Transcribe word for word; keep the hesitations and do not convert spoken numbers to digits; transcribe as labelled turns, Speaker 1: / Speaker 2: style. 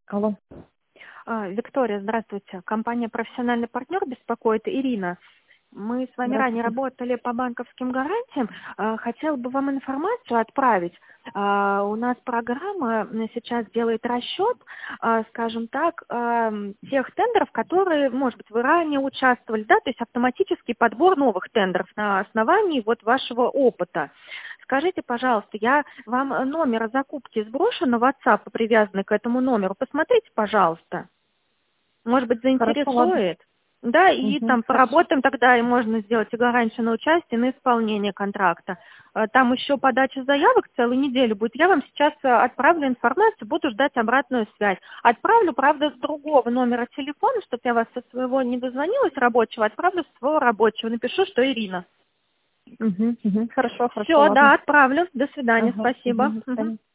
Speaker 1: Алло.
Speaker 2: А, Виктория, здравствуйте. Компания «Профессиональный партнер» беспокоит. Ирина. Мы с вами ранее
Speaker 1: Здравствуйте.
Speaker 2: работали по банковским гарантиям. А, Хотела бы вам информацию отправить. А, У нас программа м, сейчас делает расчет, а, скажем так, а, м, тех тендеров, которые, может быть, вы ранее участвовали, да, то есть автоматический подбор новых тендеров на основании вот вашего опыта. Скажите, пожалуйста, я вам номер закупки сброшу на WhatsApp, привязанный к этому номеру. Посмотрите, пожалуйста. Может быть,
Speaker 1: Хорошо, ладно.
Speaker 2: заинтересует. Да, и
Speaker 1: Угу,
Speaker 2: там
Speaker 1: хорошо.
Speaker 2: поработаем тогда, и можно сделать и гарантию на участие, на исполнение контракта. Э, Там еще подача заявок целую неделю будет. Я вам сейчас э, отправлю информацию, буду ждать обратную связь. Отправлю, правда, с другого номера телефона, чтобы я вас со своего не дозвонилась рабочего, отправлю с своего рабочего. Напишу, что Ирина.
Speaker 1: Угу, угу. Хорошо, хорошо,
Speaker 2: Все, да,
Speaker 1: ладно.
Speaker 2: отправлю. До свидания,
Speaker 1: Ага, угу,
Speaker 2: спасибо.
Speaker 1: до
Speaker 2: Мгм.
Speaker 1: свидания.